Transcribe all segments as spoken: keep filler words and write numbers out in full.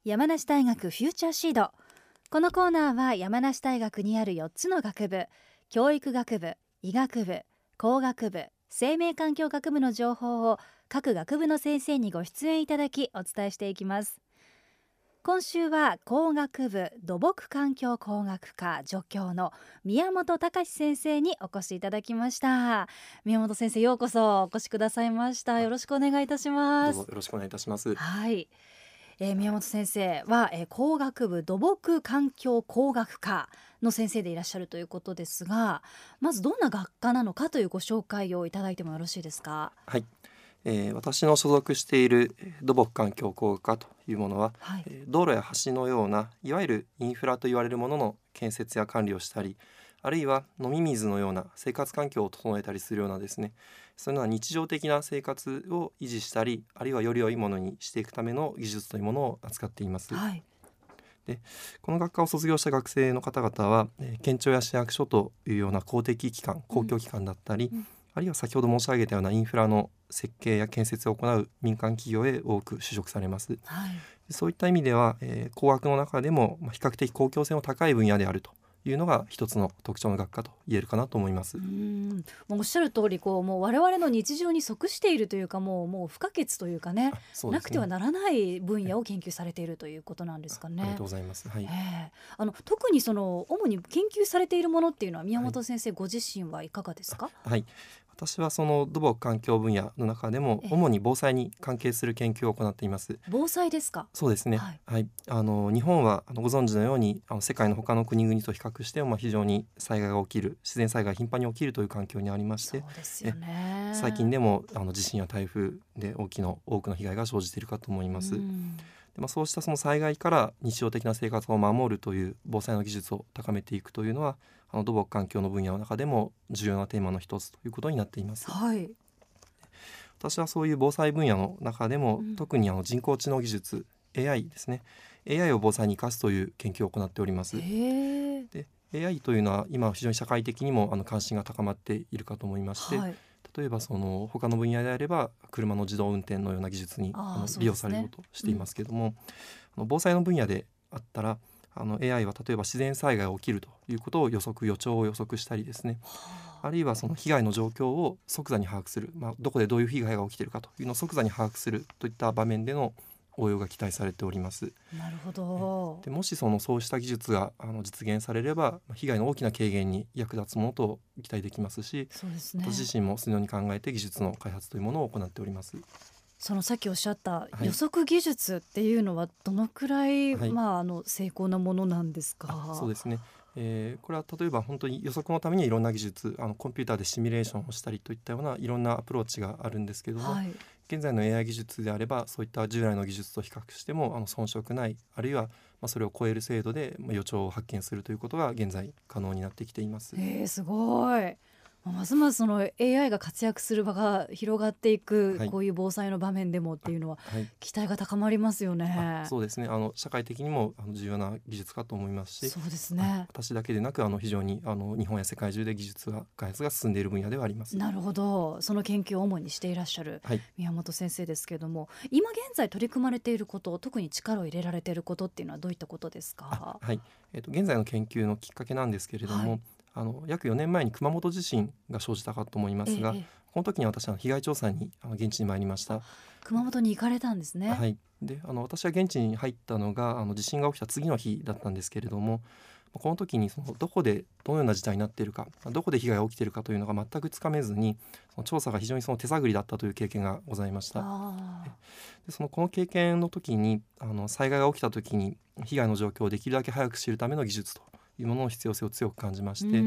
山梨大学フューチャーシード。このコーナーは山梨大学にあるよっつの学部、教育学部、医学部、工学部、生命環境学部の情報を各学部の先生にご出演いただきお伝えしていきます。今週は工学部土木環境工学科助教の宮本隆先生にお越しいただきました。宮本先生、ようこそお越しくださいました。よろしくお願いいたします。 どうぞよろしくお願いいたします。 はい、えー、宮本先生は、えー、工学部土木環境工学科の先生でいらっしゃるということですが、まずどんな学科なのかというご紹介をいただいてもよろしいですか。 はい、えー、私の所属している土木環境工学科というものは、はい、えー、道路や橋のようないわゆるインフラと言われるものの建設や管理をしたり、あるいは飲み水のような生活環境を整えたりするようなですね、そういうような日常的な生活を維持したり、あるいはより良いものにしていくための技術というものを扱っています。はい、でこの学科を卒業した学生の方々は、えー、県庁や市役所というような公的機関、公共機関だったり、うんうん、あるいは先ほど申し上げたようなインフラの設計や建設を行う民間企業へ多く就職されます。はい、そういった意味では、えー、工学の中でも比較的公共性の高い分野であるというのが一つの特徴の学科と言えるかなと思います。 うーん、もうおっしゃる通り、こうもう我々の日常に即しているというか、もう、もう不可欠というか ね, ねなくてはならない分野を研究されているということなんですかね。 ありがとうございます。はい、 えー、あの特にその主に研究されているものっていうのは宮本先生ご自身はいかがですか。 はい、はい、私はその土木環境分野の中でも主に防災に関係する研究を行っています。 防災ですか。 そうですね、はいはい、あの日本はあのご存知のようにあの世界の他の国々と比較しても、まあ、非常に災害が起きる、自然災害が頻繁に起きるという環境にありまして、 そうですよね、 最近でもあの地震や台風で大きな多くの被害が生じているかと思います。で、まあ、そうしたその災害から日常的な生活を守るという防災の技術を高めていくというのは、あの土木環境の分野の中でも重要なテーマの一つということになっています。はい、私はそういう防災分野の中でも、うん、特にあの人工知能技術 エーアイ ですね、 エーアイ を防災に生かすという研究を行っております。で エーアイ というのは今非常に社会的にもあの関心が高まっているかと思いまして、はい、例えばその他の分野であれば車の自動運転のような技術にあの利用されようとしていますけれども、うん、あの防災の分野であったらあの エーアイ は例えば自然災害が起きるということを予測予兆を予測したりですね、あるいはその被害の状況を即座に把握する、まあ、どこでどういう被害が起きているかというのを即座に把握するといった場面での応用が期待されております。 なるほど。 でもしそのそうした技術があの実現されれば、被害の大きな軽減に役立つものと期待できますし、 そうですね、 私自身もそのように考えて技術の開発というものを行っております。 そのさっきおっしゃった予測技術っていうのはどのくらい、はい、まあ、あの成功なものなんですか。 そうですね、えー、これは例えば本当に予測のためにはいろんな技術、あのコンピューターでシミュレーションをしたりといったようないろんなアプローチがあるんですけども、はい、現在の エーアイ 技術であればそういった従来の技術と比較してもあの遜色ない、あるいはまあそれを超える精度で予兆を発見するということが現在可能になってきています。 えー、すごい。ますますその エーアイ が活躍する場が広がっていく、はい、こういう防災の場面でもっていうのは期待が高まりますよね。 そうですね、あの社会的にもあの重要な技術かと思いますし、 そうですね、 私だけでなくあの非常にあの日本や世界中で技術が開発が進んでいる分野ではあります。 なるほど。その研究を主にしていらっしゃる宮本先生ですけれども、はい、今現在取り組まれていること、特に力を入れられていることっていうのはどういったことですか。 はい、えーと、現在の研究のきっかけなんですけれども、はい、あの約よねんまえに熊本地震が生じたかと思いますが、ええ、この時に私は被害調査にあの現地に参りました。 熊本に行かれたんですね。 はい、であの私は現地に入ったのがあの地震が起きた次の日だったんですけれども、この時にそのどこでどのような事態になっているか、どこで被害が起きているかというのが全くつかめずに、その調査が非常にその手探りだったという経験がございました。でそのこの経験の時にあの災害が起きた時に被害の状況をできるだけ早く知るための技術というものの必要性を強く感じまして、うん、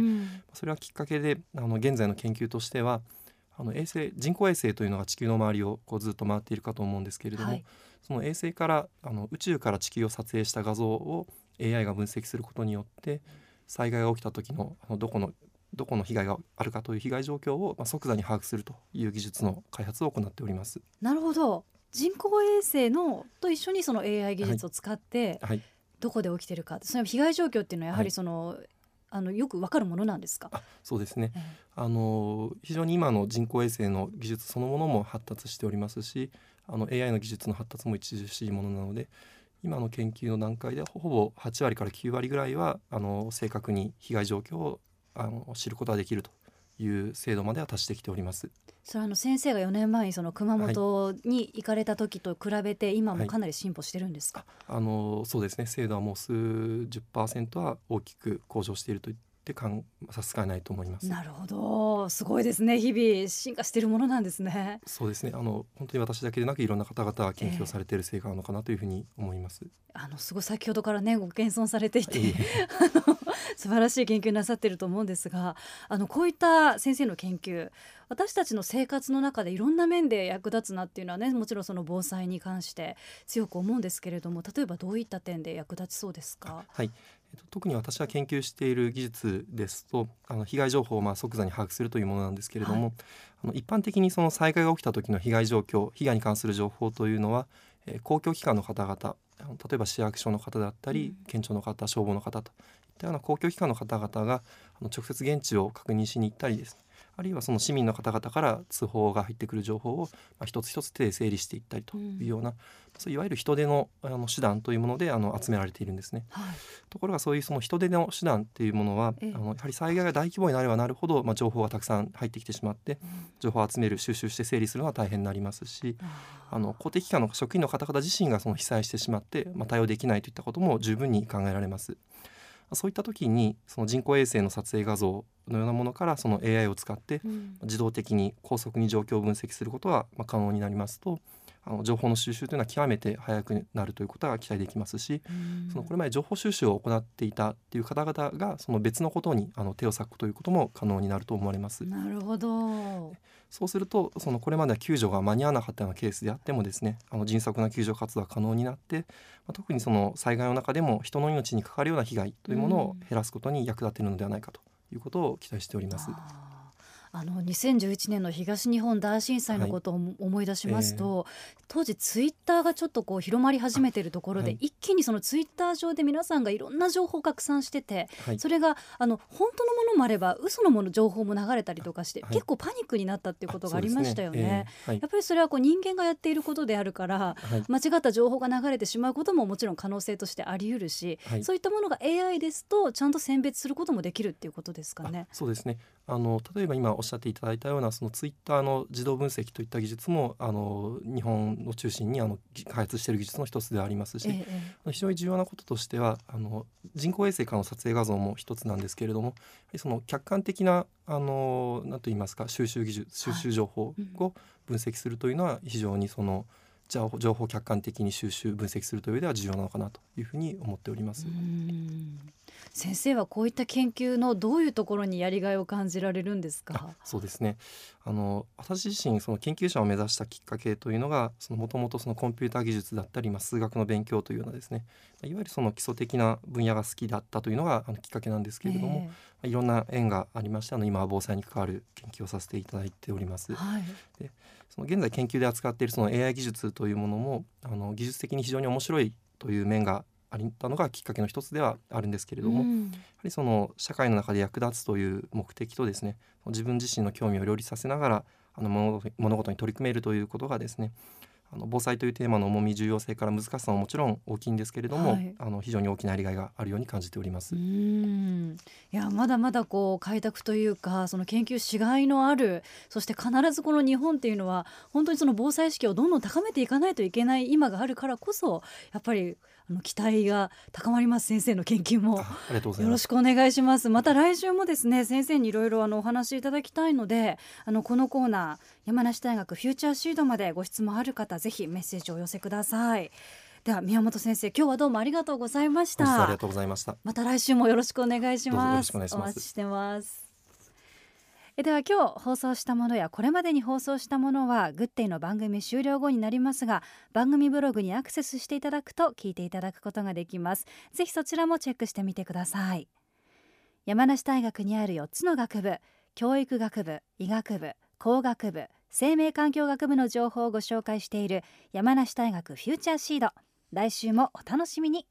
それはきっかけであの現在の研究としてはあの衛星人工衛星というのが地球の周りをこうずっと回っているかと思うんですけれども、はい、その衛星からあの宇宙から地球を撮影した画像を エーアイ が分析することによって災害が起きた時のあのどこのどこの被害があるかという被害状況を、まあ、即座に把握するという技術の開発を行っております。 なるほど。人工衛星のと一緒にその エーアイ 技術を使って、はいはい、どこで起きているか、その被害状況っていうのはやはりその、はい、あのよくわかるものなんですか。 あ、そうですね、えー、あの非常に今の人工衛星の技術そのものも発達しておりますし、あの エーアイ の技術の発達も著しいものなので、 今の研究の段階ではほぼはちわりからきゅうわりぐらいはあの正確に被害状況をあの知ることができるという精度までは達してきております。 それはあの先生がよねんまえにその熊本に行かれた時と比べて今もかなり進歩してるんですか？ はい、あのそうですね、精度はもう数十パーセントは大きく向上していると言ってかん差し支えないと思います。 なるほど、すごいですね。日々進化しているものなんですね。 そうですね、あの本当に私だけでなくいろんな方々が研究をされている成果なのかなというふうに思います。 えー、あのすごい先ほどからねご謙遜されていて、 いいあの素晴らしい研究なさっていると思うんですが、あのこういった先生の研究、私たちの生活の中でいろんな面で役立つなっていうのはね、もちろんその防災に関して強く思うんですけれども、例えばどういった点で役立ちそうですか？ はい、えっと、特に私が研究している技術ですと、あの被害情報をまあ即座に把握するというものなんですけれども、はい、あの一般的にその災害が起きた時の被害状況、被害に関する情報というのは、えー、公共機関の方々、例えば市役所の方だったり、うん、県庁の方、消防の方といったような公共機関の方々があの直接現地を確認しに行ったりですね、あるいはその市民の方々から通報が入ってくる情報を、まあ、一つ一つ手で整理していったりというような、うん、そういわゆる人手の、あの手段というものであの集められているんですね。はい、ところがそういうその人手の手段っていうものは、あのやはり災害が大規模になればなるほど、まあ、情報がたくさん入ってきてしまって、うん、情報を集める、収集して整理するのは大変になりますし、あの公的機関の職員の方々自身がその被災してしまって、まあ、対応できないといったことも十分に考えられます。そういった時にその人工衛星の撮影画像のようなものからその エーアイ を使って自動的に高速に状況を分析することがまあ可能になりますと、あの情報の収集というのは極めて早くなるということが期待できますし、そのこれまで情報収集を行っていたっていう方々がその別のことにあの手を割くということも可能になると思われます。 なるほど。 そうするとそのこれまでは救助が間に合わなかったようなケースであってもですね、あの迅速な救助活動が可能になって、まあ、特にその災害の中でも人の命に関わるような被害というものを減らすことに役立てるのではないかということを期待しております。 あのにせんじゅういちねんの東日本大震災のことを思い出しますと、はいえー、当時ツイッターがちょっとこう広まり始めているところで、はい、一気にそのツイッター上で皆さんがいろんな情報を拡散してて、はい、それがあの本当のものもあれば嘘のもの情報も流れたりとかして、はい、結構パニックになったっていうことがありましたよね。ねえーはい、やっぱりそれはこう人間がやっていることであるから、はい、間違った情報が流れてしまうことももちろん可能性としてあり得るし、はい、そういったものが エーアイ ですとちゃんと選別することもできるっていうことですかね。 そうですね、あの例えば今おっしゃっていただいたようなそのツイッターの自動分析といった技術もあの日本を中心にあの開発している技術の一つではありますし、ええ、非常に重要なこととしてはあの人工衛星からの撮影画像も一つなんですけれども、やはりその客観的なあの何と言いますか収集技術収集情報を分析するというのは非常にその情報、情報を客観的に収集分析するという上では重要なのかなというふうに思っております。 うーん、先生はこういった研究のどういうところにやりがいを感じられるんですか？ そうですね、あの私自身その研究者を目指したきっかけというのがもともとコンピューター技術だったり、まあ、数学の勉強というようなですね、いわゆるその基礎的な分野が好きだったというのがあのきっかけなんですけれども、えー、いろんな縁がありましてあの今は防災に関わる研究をさせていただいております。はい、でその現在研究で扱っているその エーアイ 技術というものもあの技術的に非常に面白いという面があったのがきっかけの一つではあるんですけれども、うん、やはりその社会の中で役立つという目的とですね、自分自身の興味を両立させながらあの 物, 物事に取り組めるということがですね、あの防災というテーマの重み重要性から難しさももちろん大きいんですけれども、はい、あの非常に大きなやりがいがあるように感じております。 うーん、いやまだまだこう開拓というかその研究しがいのある、そして必ずこの日本っていうのは本当にその防災意識をどんどん高めていかないといけない今があるからこそ、やっぱりあの期待が高まります。先生の研究もよろしくお願いします。また来週もですね先生にいろいろお話しいただきたいので、あのこのコーナー山梨大学フューチャーシードまでご質問ある方ぜひメッセージをお寄せください。では宮本先生、今日はどうもありがとうございました。 本日はありがとうございました。 また来週もよろしくお願いします。 よろしくお願いします。 お待ちしてます。では今日放送したものやこれまでに放送したものはグッデイの番組終了後になりますが、番組ブログにアクセスしていただくと聞いていただくことができます。ぜひそちらもチェックしてみてください。山梨大学にあるよっつの学部、教育学部、医学部、工学部、生命環境学部の情報をご紹介している山梨大学フューチャーシード。来週もお楽しみに。